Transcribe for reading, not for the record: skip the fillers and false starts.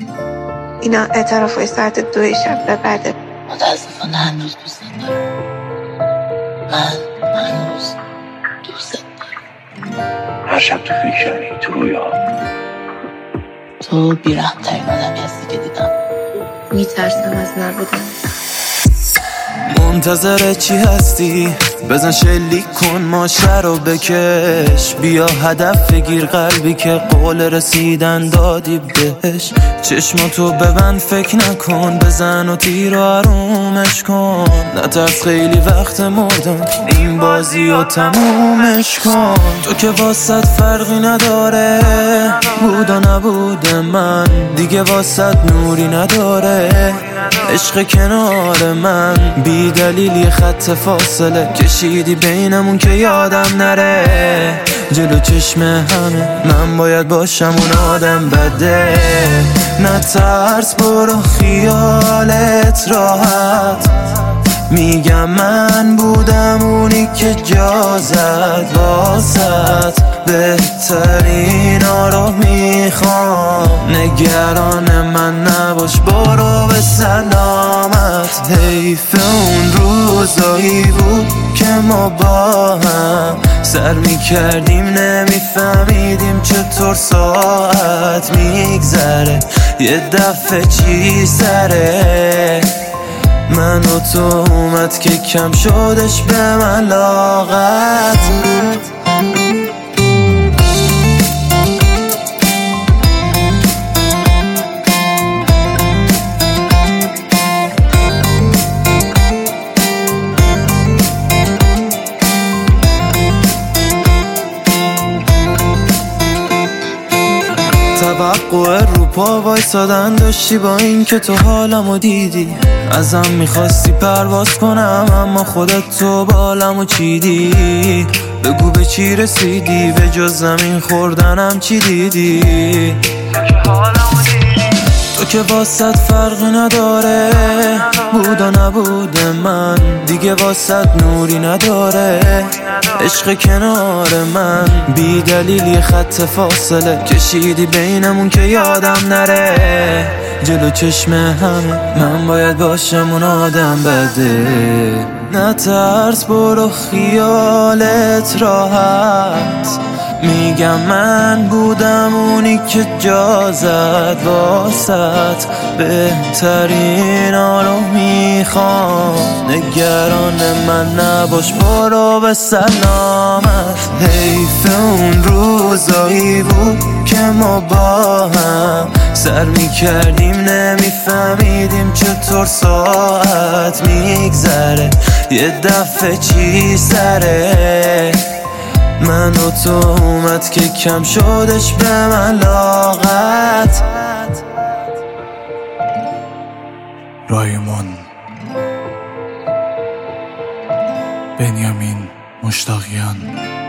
اینا اعترافای ساعت 2 شب به بعده. متاسفانه هنوز دوست دارم. من هنوز دوست دارم. هر شب تو فکرمی، تو رویا. تو بیرحم‌ترین آدمی هستی که دیدم. میترسم از نبودن. منتظر چی هستی؟ بزن شلیک کن ماشه رو بکش، بیا هدف بگیر قلبی که قول رسیدن دادی بهش. چشماتو ببند فکر نکن، بزن و تیر و آرومش کن. نترس خیلی وقت مردن، این بازی رو تمومش کن. تو که واسط فرقی نداره، بود و نبود من دیگه واسط نوری نداره. عشق کنار من بی دلیلی خط فاصله کشیدی بینمون که یادم نره. جلو چشم همه من باید باشم اون آدم بده. نترس برو خیالت راحت، میگم من بودم اونی که جا زد واسط. بهترین ها رو میخوام، نگران من نباش برو به سلامت. حیف اون روزایی بود که ما با هم سر میکردیم نمیفهمیدیم چطور ساعت میگذره. یه دفعه چی سره من و تو اومد که کم شدش به من لاغت. توقع رو پا وایسادن داشتی با این که تو حالمو دیدی. ازم میخواستی پرواز کنم اما خودت تو بالمو چیدی. بگو به چی رسیدی، به جز زمین خوردنم چی دیدی؟ تو که واسط فرقی نداره، بود و نبود من دیگه واسط نوری نداره. عشق کنار من بی دلیلی خط فاصله کشیدی بینمون که یادم نره. جلو چشم همه من باید باشم اون آدم بده. نترس برو خیالت راحت، میگم من بودم اونی که جا زد واسط. بهترین ها رو میخوام، نگران من نباش برو به سلامت. حیف اون روزایی بود که ما با هم سر میکردیم نمیفهمیدیم چطور ساعت میگذره. یه دفعه چی سره من و تو اومد که کم شدش به من لاغت. رایمون بنیامین مشتاقیان.